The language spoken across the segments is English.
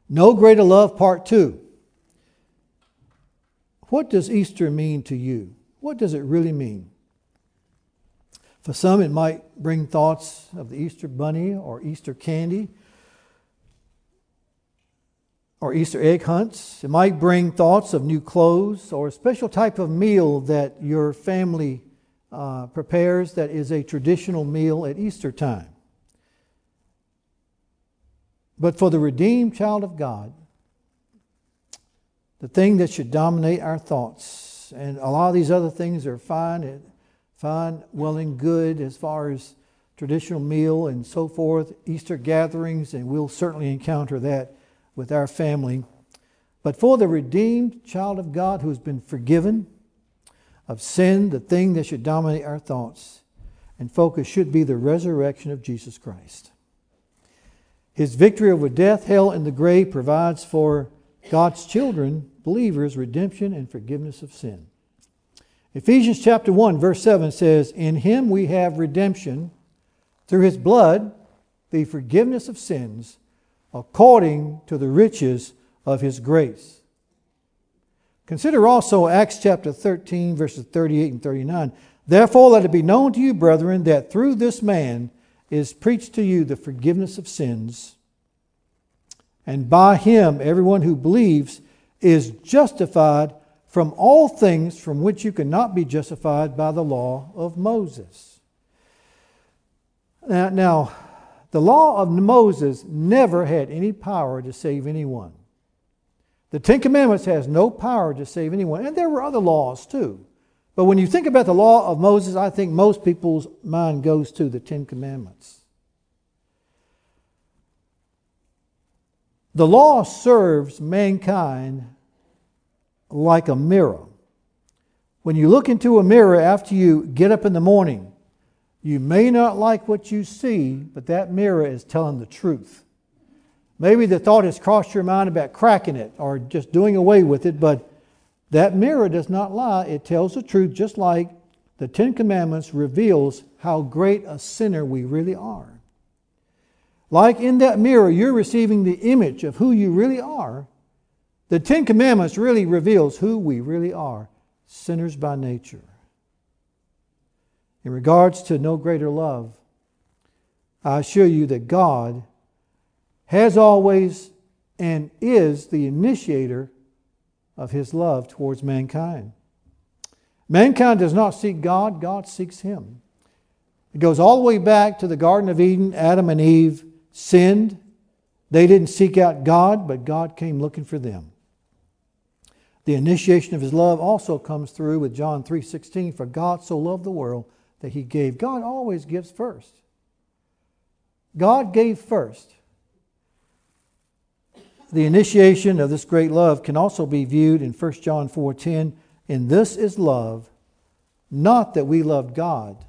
No Greater Love, Part 2. What does Easter mean to you? What does it really mean? For some, it might bring thoughts of the Easter bunny or Easter candy or Easter egg hunts. It might bring thoughts of new clothes or a special type of meal that your family prepares that is a traditional meal at Easter time. But for the redeemed child of God, the thing that should dominate our thoughts, and a lot of these other things are fine, well and good as far as traditional meal and so forth, Easter gatherings, and we'll certainly encounter that with our family. But for the redeemed child of God who has been forgiven of sin, the thing that should dominate our thoughts and focus should be the resurrection of Jesus Christ. His victory over death, hell, and the grave provides for God's children, believers, redemption and forgiveness of sin. Ephesians chapter 1, verse 7 says, "In Him we have redemption through His blood, the forgiveness of sins, according to the riches of His grace." Consider also Acts chapter 13, verses 38 and 39. "Therefore let it be known to you, brethren, that through this man is preached to you the forgiveness of sins, and by Him everyone who believes is justified from all things from which you cannot be justified by the law of Moses." Now, the law of Moses never had any power to save anyone. The Ten Commandments has no power to save anyone. And there were other laws too. But when you think about the law of Moses, I think most people's mind goes to the Ten Commandments. The law serves mankind like a mirror. When you look into a mirror after you get up in the morning, you may not like what you see, but that mirror is telling the truth. Maybe the thought has crossed your mind about cracking it or just doing away with it, but that mirror does not lie. It tells the truth, just like the Ten Commandments reveals how great a sinner we really are. Like in that mirror, you're receiving the image of who you really are. The Ten Commandments really reveals who we really are, sinners by nature. In regards to no greater love, I assure you that God has always and is the initiator of His love towards mankind. Mankind does not seek God, God seeks him. It goes all the way back to the Garden of Eden. Adam and Eve sinned. They didn't seek out God, but God came looking for them. The initiation of His love also comes through with John 3:16. "For God so loved the world that He gave." God always gives first. God gave first. The initiation of this great love can also be viewed in 1 John 4:10. "And this is love, not that we loved God,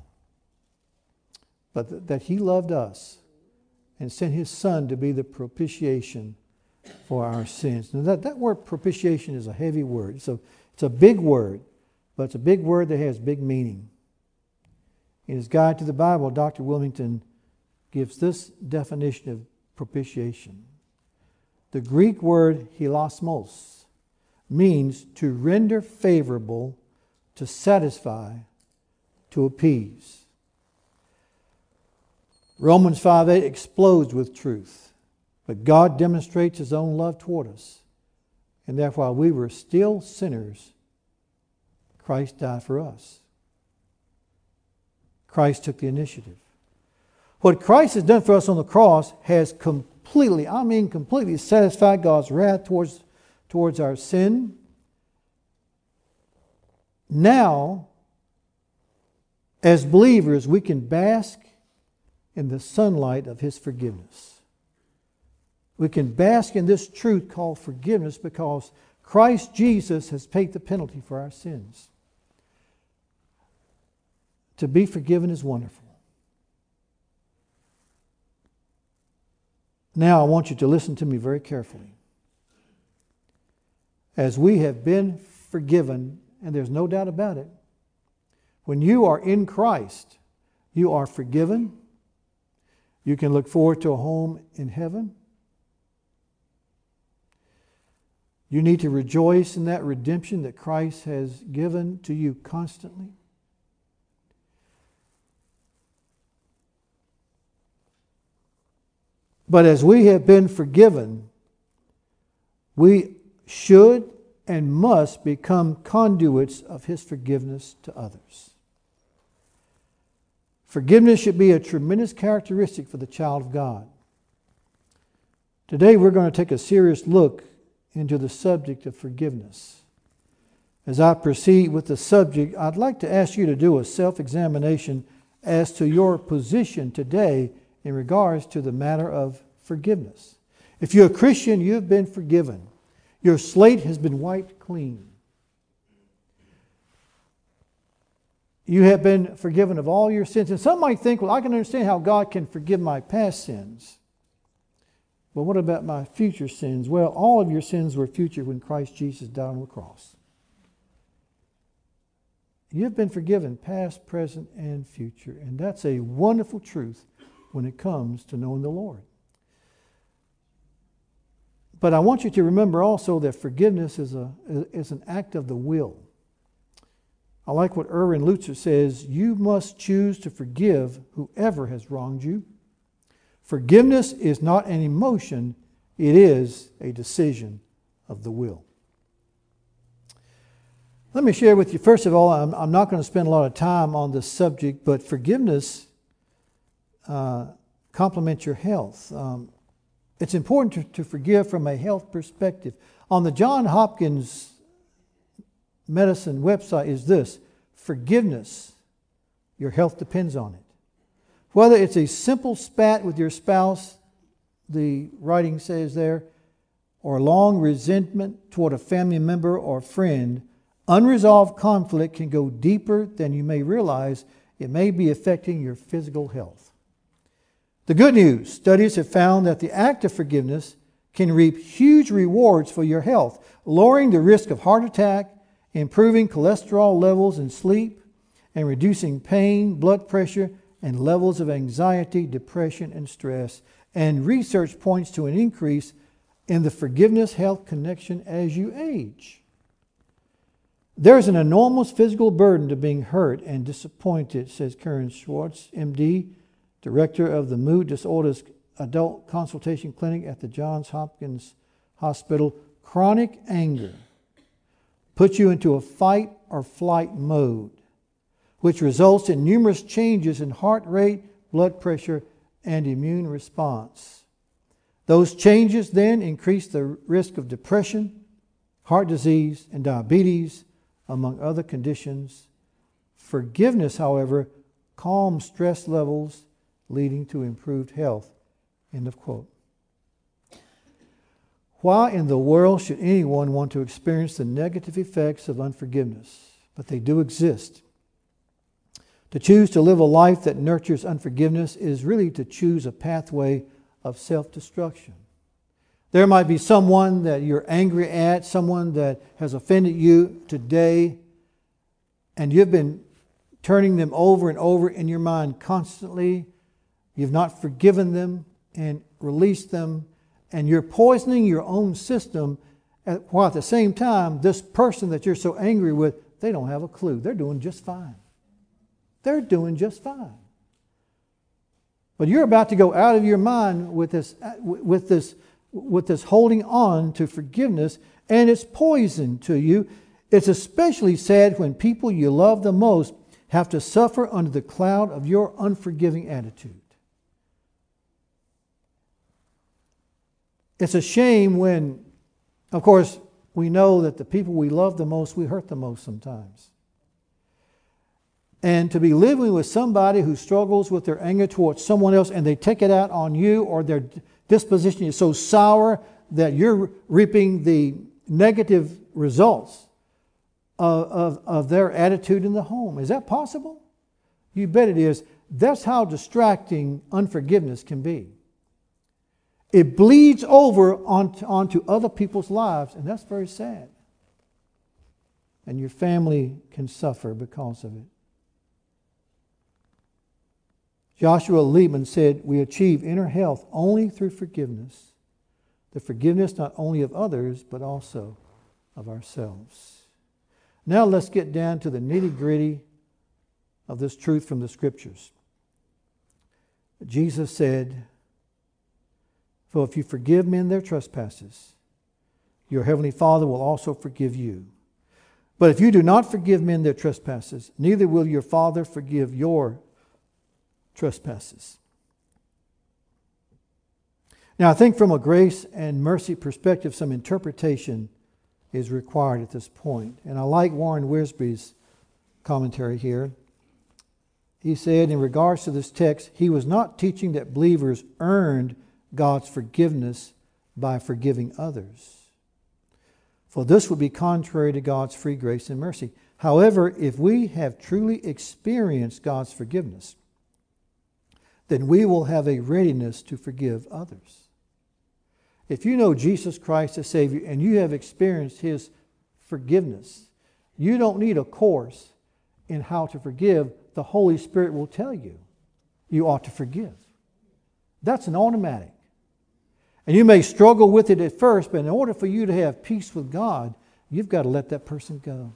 but that He loved us and sent His Son to be the propitiation for our sins." Now that word propitiation is a heavy word. It's a big word, but it's a big word that has big meaning. In his guide to the Bible, Dr. Wilmington gives this definition of propitiation. The Greek word hilasmos means to render favorable, to satisfy, to appease. Romans 5:8 explodes with truth. But God demonstrates His own love toward us, and therefore while we were still sinners, Christ died for us. Christ took the initiative. What Christ has done for us on the cross has completely satisfied God's wrath towards our sin. Now, as believers, we can bask in the sunlight of His forgiveness. We can bask in this truth called forgiveness because Christ Jesus has paid the penalty for our sins. To be forgiven is wonderful. Now I want you to listen to me very carefully. As we have been forgiven, and there's no doubt about it, when you are in Christ, you are forgiven. You can look forward to a home in heaven. You need to rejoice in that redemption that Christ has given to you constantly. But as we have been forgiven, we should and must become conduits of His forgiveness to others. Forgiveness should be a tremendous characteristic for the child of God. Today we're going to take a serious look into the subject of forgiveness. As I proceed with the subject, I'd like to ask you to do a self-examination as to your position today in regards to the matter of forgiveness. If you're a Christian, you've been forgiven. Your slate has been wiped clean. You have been forgiven of all your sins. And some might think, well, I can understand how God can forgive my past sins. But what about my future sins? Well, all of your sins were future when Christ Jesus died on the cross. You've been forgiven past, present, and future. And that's a wonderful truth when it comes to knowing the Lord. But I want you to remember also that forgiveness is an act of the will. I like what Erwin Lutzer says, you must choose to forgive whoever has wronged you. Forgiveness is not an emotion, it is a decision of the will. Let me share with you, first of all, I'm not going to spend a lot of time on this subject, but forgiveness complements your health. It's important to forgive from a health perspective. On the Johns Hopkins Medicine website is this: forgiveness, your health depends on it. Whether it's a simple spat with your spouse, the writing says there, or long resentment toward a family member or friend, unresolved conflict can go deeper than you may realize. It may be affecting your physical health. The good news, studies have found that the act of forgiveness can reap huge rewards for your health, lowering the risk of heart attack, improving cholesterol levels and sleep, and reducing pain, blood pressure, and levels of anxiety, depression, and stress. And research points to an increase in the forgiveness health connection as you age. There's an enormous physical burden to being hurt and disappointed, says Karen Schwartz, MD, director of the Mood Disorders Adult Consultation Clinic at the Johns Hopkins Hospital. Chronic anger puts you into a fight or flight mode, which results in numerous changes in heart rate, blood pressure, and immune response. Those changes then increase the risk of depression, heart disease, and diabetes, among other conditions. Forgiveness, however, calms stress levels, leading to improved health. End of quote. Why in the world should anyone want to experience the negative effects of unforgiveness? But they do exist. To choose to live a life that nurtures unforgiveness is really to choose a pathway of self-destruction. There might be someone that you're angry at, someone that has offended you today, and you've been turning them over and over in your mind constantly. You've not forgiven them and released them, and you're poisoning your own system, while at the same time, this person that you're so angry with, they don't have a clue. They're doing just fine. They're doing just fine. But you're about to go out of your mind with this holding on to forgiveness, and it's poison to you. It's especially sad when people you love the most have to suffer under the cloud of your unforgiving attitude. It's a shame when, of course, we know that the people we love the most, we hurt the most sometimes. And to be living with somebody who struggles with their anger towards someone else and they take it out on you, or their disposition is so sour that you're reaping the negative results of their attitude in the home. Is that possible? You bet it is. That's how distracting unforgiveness can be. It bleeds over onto other people's lives, and that's very sad. And your family can suffer because of it. Joshua Liebman said, "We achieve inner health only through forgiveness. the forgiveness not only of others, but also of ourselves. Now let's get down to the nitty-gritty of this truth from the Scriptures. Jesus said, "For if you forgive men their trespasses, your heavenly Father will also forgive you. But if you do not forgive men their trespasses, neither will your Father forgive your trespasses." Now, I think from a grace and mercy perspective, some interpretation is required at this point. And I like Warren Wiersbe's commentary here. He said, in regards to this text, he was not teaching that believers earned God's forgiveness by forgiving others, for this would be contrary to God's free grace and mercy. However, if we have truly experienced God's forgiveness, then we will have a readiness to forgive others. If you know Jesus Christ as Savior and you have experienced His forgiveness, you don't need a course in how to forgive. The Holy Spirit will tell you you ought to forgive. That's an automatic. And you may struggle with it at first, but in order for you to have peace with God, you've got to let that person go.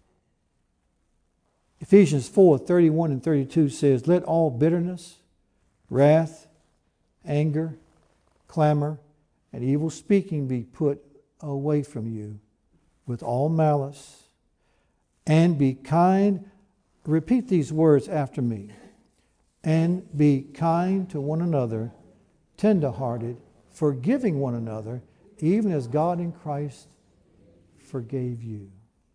Ephesians 4:31 and 32 says, "Let all bitterness, wrath, anger, clamor, and evil speaking be put away from you with all malice, and be kind." Repeat these words after me. "And be kind to one another, tender-hearted, forgiving one another, even as God in Christ forgave you."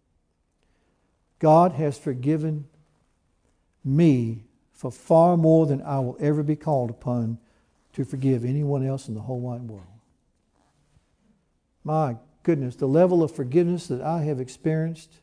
God has forgiven me for far more than I will ever be called upon to forgive anyone else in the whole wide world. My goodness, the level of forgiveness that I have experienced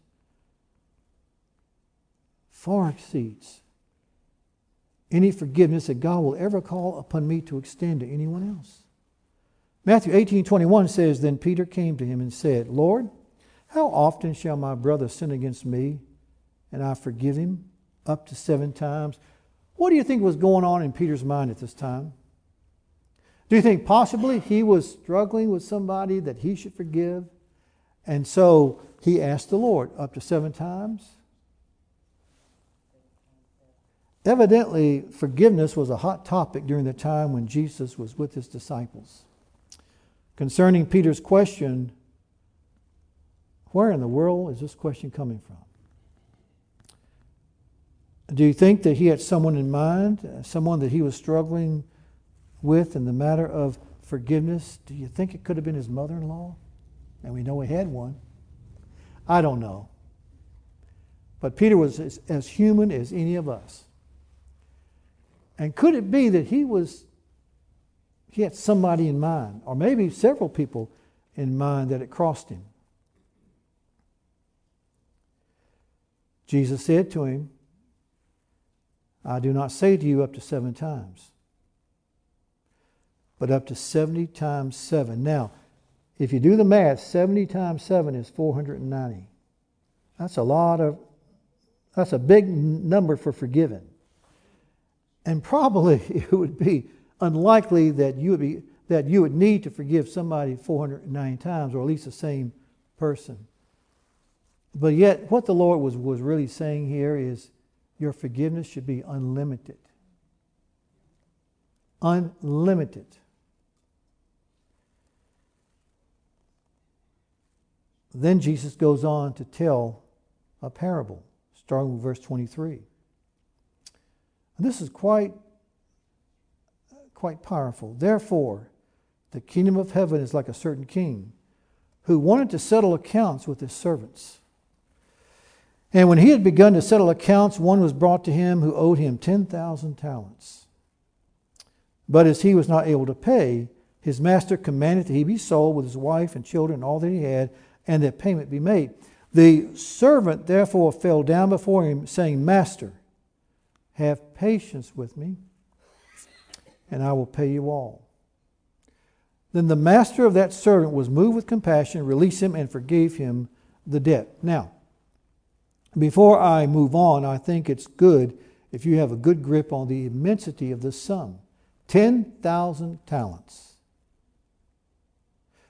far exceeds any forgiveness that God will ever call upon me to extend to anyone else. Matthew 18:21 says, "Then Peter came to him and said, 'Lord, how often shall my brother sin against me, and I forgive him? Up to 7 times?'" What do you think was going on in Peter's mind at this time? Do you think possibly he was struggling with somebody that he should forgive? And so he asked the Lord, up to 7 times? Evidently, forgiveness was a hot topic during the time when Jesus was with His disciples. Concerning Peter's question, where in the world is this question coming from? Do you think that he had someone in mind, someone that he was struggling with in the matter of forgiveness? Do you think it could have been his mother-in-law? And we know he had one. I don't know. But Peter was as human as any of us. And could it be that he had somebody in mind, or maybe several people in mind that it crossed him? Jesus said to him, "I do not say to you up to 7 times, but up to 70 times 7. Now, if you do the math, 70 times 7 is 490. That's a big number for forgiving. And probably it would be unlikely that you would need to forgive somebody 490 times, or at least the same person. But yet, what the Lord was really saying here is your forgiveness should be unlimited. Unlimited. Then Jesus goes on to tell a parable, starting with verse 23. And this is quite powerful. "Therefore, the kingdom of heaven is like a certain king who wanted to settle accounts with his servants. And when he had begun to settle accounts, one was brought to him who owed him 10,000 talents. But as he was not able to pay, his master commanded that he be sold with his wife and children and all that he had, and that payment be made. The servant therefore fell down before him, saying, 'Master, have patience with me, and I will pay you all.' Then the master of that servant was moved with compassion, released him, and forgave him the debt." Now, before I move on, I think it's good if you have a good grip on the immensity of this sum. 10,000 talents.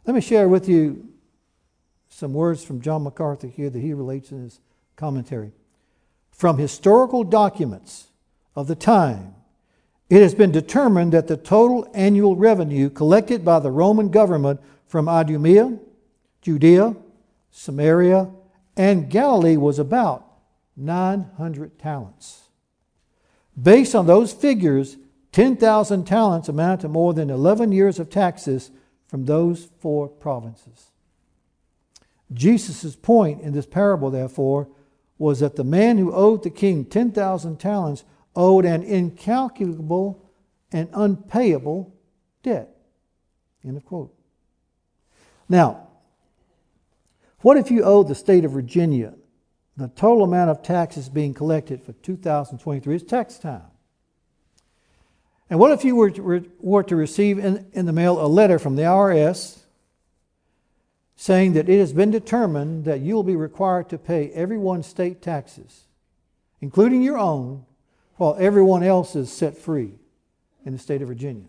Let me share with you some words from John MacArthur here that he relates in his commentary. From historical documents of the time, it has been determined that the total annual revenue collected by the Roman government from Idumea, Judea, Samaria, and Galilee was about 900 talents. Based on those figures, 10,000 talents amount to more than 11 years of taxes from those 4 provinces. Jesus' point in this parable, therefore, was that the man who owed the king 10,000 talents owed an incalculable and unpayable debt. End of quote. Now, what if you owed the state of Virginia the total amount of taxes being collected for 2023? It's tax time. And what if you were to receive in the mail a letter from the IRS saying that it has been determined that you will be required to pay everyone's state taxes, including your own, while everyone else is set free in the state of Virginia?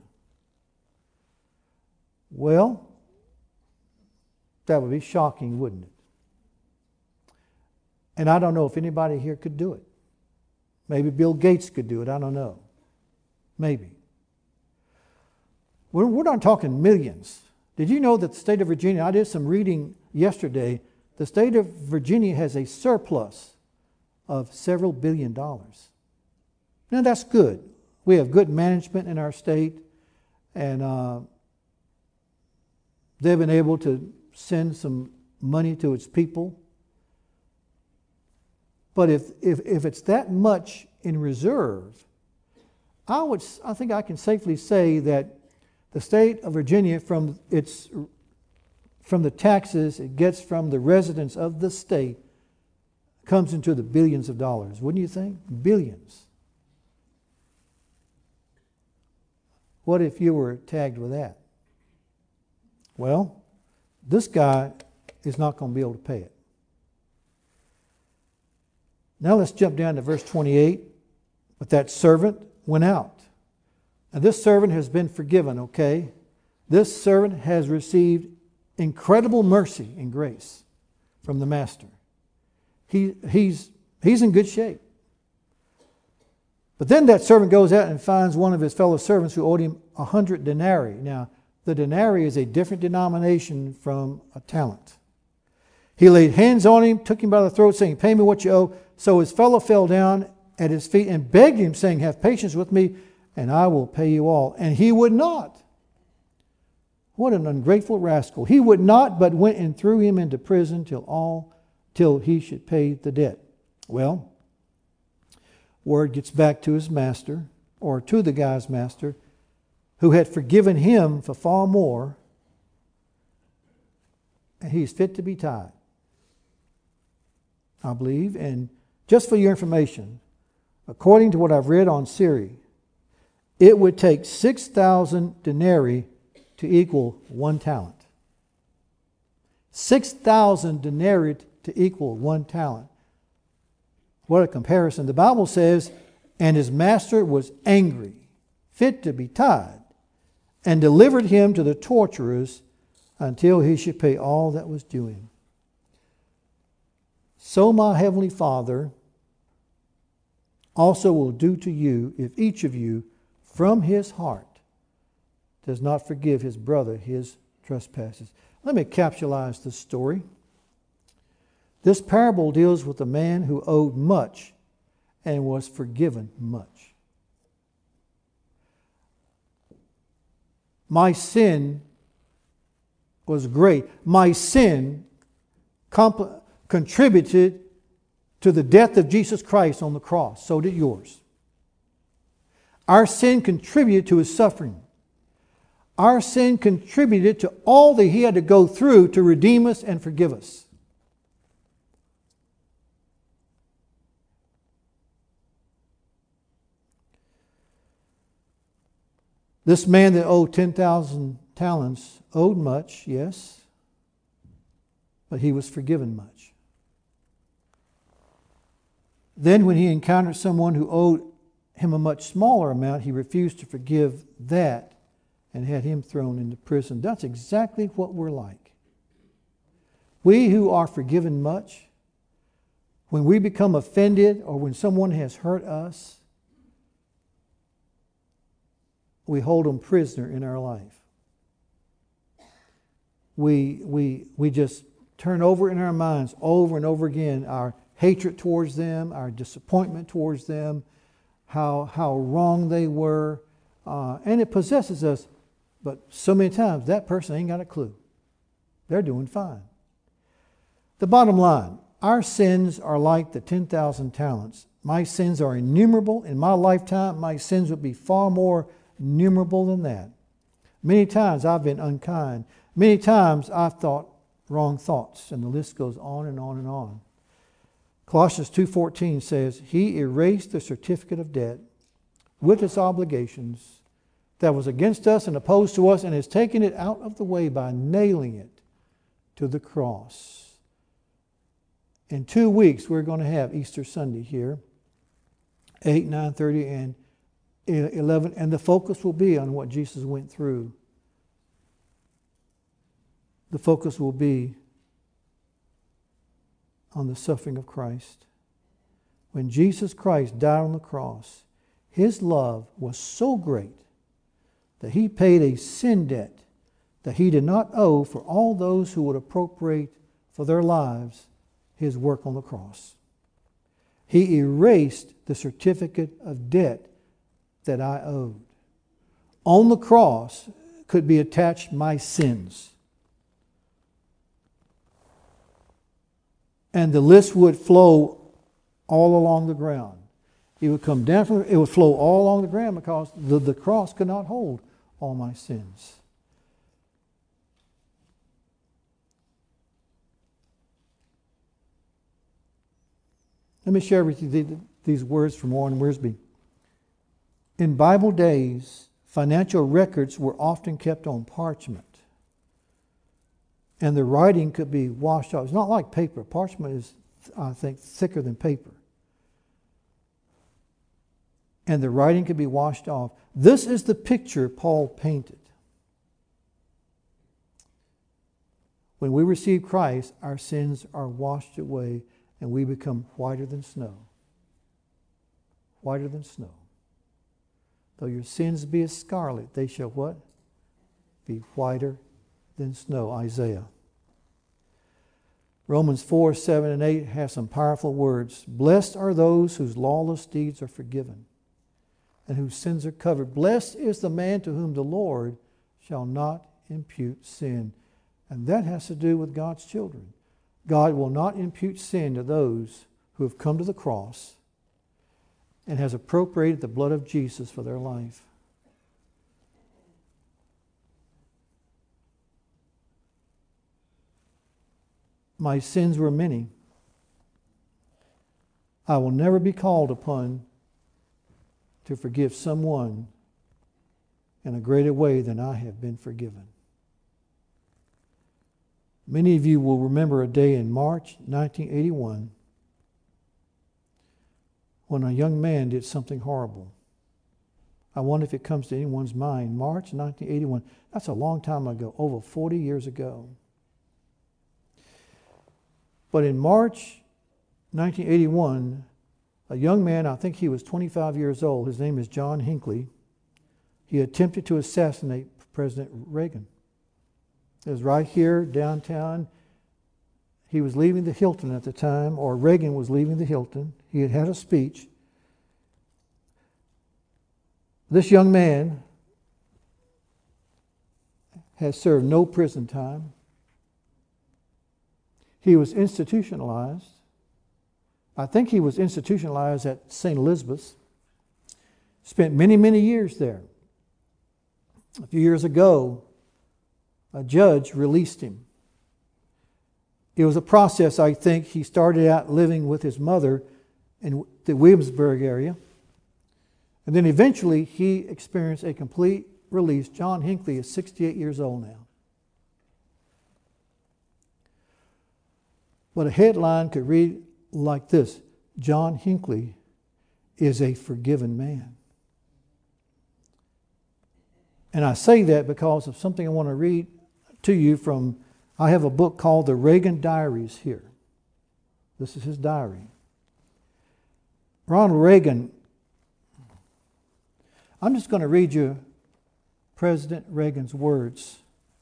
Well, that would be shocking, wouldn't it? And I don't know if anybody here could do it. Maybe Bill Gates could do it. I don't know. Maybe. We're not talking millions. Did you know that the state of Virginia, I did some reading yesterday, the state of Virginia has a surplus of several billion dollars. Now that's good. We have good management in our state, and they've been able to send some money to its people. But if it's that much in reserve, I think I can safely say that the state of Virginia, from the taxes it gets from the residents of the state, comes into the billions of dollars. Wouldn't you think? Billions. What if you were tagged with that? Well, this guy is not going to be able to pay it. Now let's jump down to verse 28. But that servant went out. Now this servant has been forgiven, okay? This servant has received incredible mercy and grace from the master. He's in good shape. But then that servant goes out and finds one of his fellow servants who owed him 100 denarii. Now, the denarii is a different denomination from a talent. He laid hands on him, took him by the throat, saying, "Pay me what you owe." So his fellow fell down at his feet and begged him, saying, "Have patience with me, and I will pay you all." And he would not. What an ungrateful rascal. He would not, but went and threw him into prison till he should pay the debt. Well, word gets back to his master, or to the guy's master, who had forgiven him for far more, and he's fit to be tied, I believe. And just for your information, according to what I've read on Siri, it would take 6,000 denarii to equal 1 talent. 6,000 denarii to equal 1 talent. What a comparison. The Bible says, "And his master was angry, fit to be tied, and delivered him to the torturers until he should pay all that was due him." So my heavenly Father also will do to you if each of you from his heart does not forgive his brother his trespasses. Let me capsulize this story. This parable deals with a man who owed much and was forgiven much. My sin was great. My sin contributed to the death of Jesus Christ on the cross. So did yours. Our sin contributed to his suffering. Our sin contributed to all that he had to go through to redeem us and forgive us. This man that owed 10,000 talents owed much, yes, but he was forgiven much. Then when he encountered someone who owed him a much smaller amount, he refused to forgive that and had him thrown into prison. That's exactly what we're like. We who are forgiven much, when we become offended or when someone has hurt us, we hold them prisoner in our life. We just turn over in our minds over and over again our hatred towards them, our disappointment towards them, how wrong they were, and it possesses us. But so many times that person ain't got a clue. They're doing fine. The bottom line, our sins are like the 10,000 talents. My sins are innumerable. In my lifetime, my sins would be far more innumerable than that. Many times I've been unkind. Many times I've thought wrong thoughts, and the list goes on and on and on. Colossians 2:14 says, He erased the certificate of debt with its obligations that was against us and opposed to us, and has taken it out of the way by nailing it to the cross. In 2 weeks, we're going to have Easter Sunday here, 8, 9:30, and 11, and the focus will be on what Jesus went through. The focus will be on the suffering of Christ. When Jesus Christ died on the cross, His love was so great that He paid a sin debt that He did not owe for all those who would appropriate for their lives His work on the cross. He erased the certificate of debt that I owed. On the cross could be attached my sins. And the list would flow all along the ground. It would come down from it would flow all along the ground because the cross could not hold all my sins. Let me share with you these words from Warren Wiersbe. In Bible days, financial records were often kept on parchment, and the writing could be washed off. It's not like paper. Parchment is, I think, thicker than paper. And the writing could be washed off. This is the picture Paul painted. When we receive Christ, our sins are washed away and we become whiter than snow. Whiter than snow. Though your sins be as scarlet, they shall what? Be whiter than snow. Isaiah. Romans 4, 7, and 8 have some powerful words. Blessed are those whose lawless deeds are forgiven and whose sins are covered. Blessed is the man to whom the Lord shall not impute sin. And that has to do with God's children. God will not impute sin to those who have come to the cross and has appropriated the blood of Jesus for their life. My sins were many. I will never be called upon to forgive someone in a greater way than I have been forgiven. Many of you will remember a day in March 1981 when a young man did something horrible. I wonder if it comes to anyone's mind. March 1981, that's a long time ago, over 40 years ago. But in March 1981, a young man, I think he was 25 years old, his name is John Hinckley, he attempted to assassinate President Reagan. It was right here downtown. He was leaving the Hilton at the time, or Reagan was leaving the Hilton. He had had a speech. This young man has served no prison time. He was institutionalized. I think he was institutionalized at St. Elizabeth's. Spent many, many years there. A few years ago, a judge released him. It was a process, I think. He started out living with his mother in the Williamsburg area. And then eventually he experienced a complete release. John Hinckley is 68 years old now. But a headline could read like this: John Hinckley is a forgiven man. And I say that because of something I want to read to you from, I have a book called The Reagan Diaries here. This is his diary. Ronald Reagan, I'm just going to read you President Reagan's words.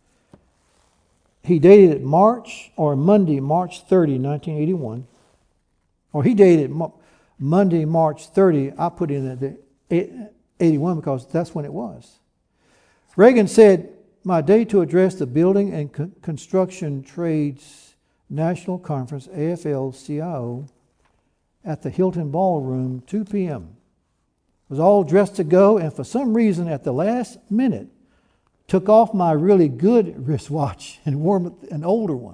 He dated it Monday, March 30, 1981. Or he dated Monday, March 30. I put in the 81 because that's when it was. Reagan said, "My day to address the Building and Construction Trades National Conference, AFL-CIO, at the Hilton Ballroom, 2 p.m. Was all dressed to go, and for some reason at the last minute, took off my really good wristwatch and wore an older one.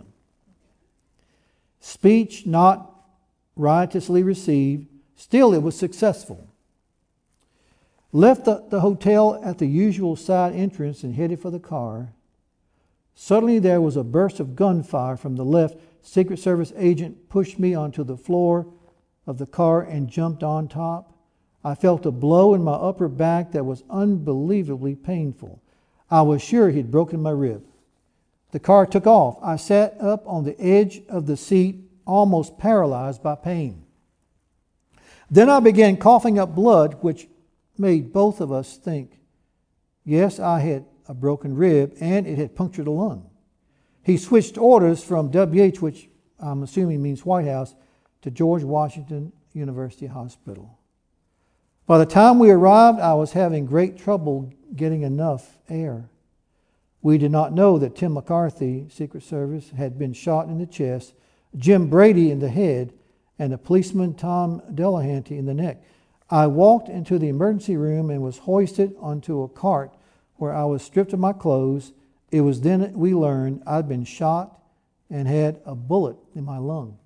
Speech not riotously received, still it was successful. Left the hotel at the usual side entrance and headed for the car. Suddenly there was a burst of gunfire from the left. Secret Service agent pushed me onto the floor of the car and jumped on top. I felt a blow in my upper back that was unbelievably painful. I was sure he'd broken my rib. The car took off. I sat up on the edge of the seat, almost paralyzed by pain. Then I began coughing up blood, which made both of us think, yes, I had a broken rib and it had punctured a lung. He switched orders from WH, which I'm assuming means White House, to George Washington University Hospital. By the time we arrived, I was having great trouble getting enough air. We did not know that Tim McCarthy, Secret Service, had been shot in the chest, Jim Brady in the head, and the policeman Tom Delahanty in the neck. I walked into the emergency room and was hoisted onto a cart where I was stripped of my clothes. It was then we learned I'd been shot and had a bullet in my lung.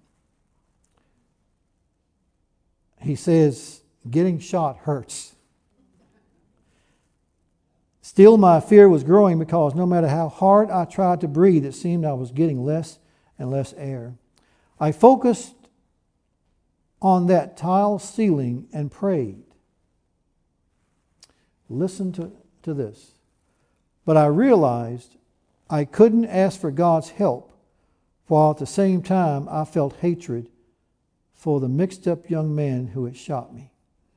He says, getting shot hurts. Still, my fear was growing because no matter how hard I tried to breathe, it seemed I was getting less and less air. I focused on that tile ceiling and prayed. Listen to this. But I realized I couldn't ask for God's help, while at the same time I felt hatred for the mixed-up young man who had shot me.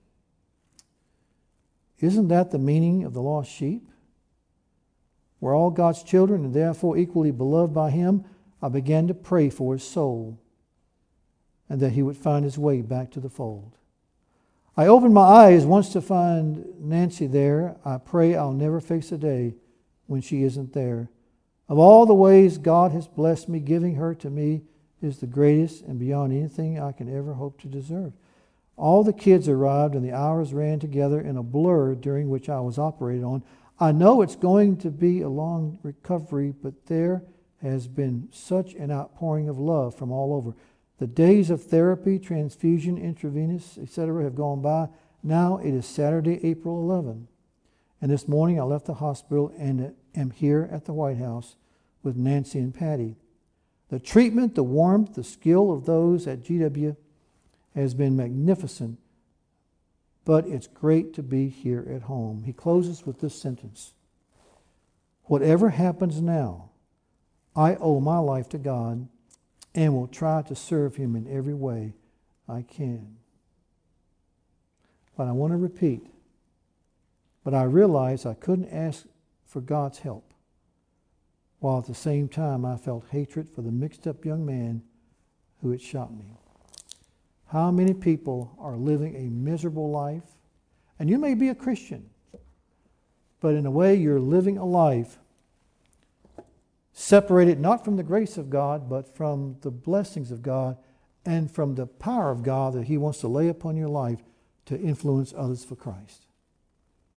Isn't that the meaning of the lost sheep? We're all God's children and therefore equally beloved by Him. I began to pray for his soul and that he would find his way back to the fold. I opened my eyes once to find Nancy there. I pray I'll never face a day when she isn't there. Of all the ways God has blessed me, giving her to me is the greatest and beyond anything I can ever hope to deserve. All the kids arrived and the hours ran together in a blur during which I was operated on. I know it's going to be a long recovery, but there has been such an outpouring of love from all over. The days of therapy, transfusion, intravenous, etc. have gone by. Now it is Saturday, April 11. And this morning I left the hospital and am here at the White House with Nancy and Patty. The treatment, the warmth, the skill of those at GW has been magnificent, but it's great to be here at home. He closes with this sentence. Whatever happens now, I owe my life to God and will try to serve Him in every way I can. But I want to repeat, but I realized I couldn't ask for God's help, while at the same time I felt hatred for the mixed-up young man who had shot me. How many people are living a miserable life? And you may be a Christian, but in a way you're living a life separated not from the grace of God, but from the blessings of God and from the power of God that He wants to lay upon your life to influence others for Christ.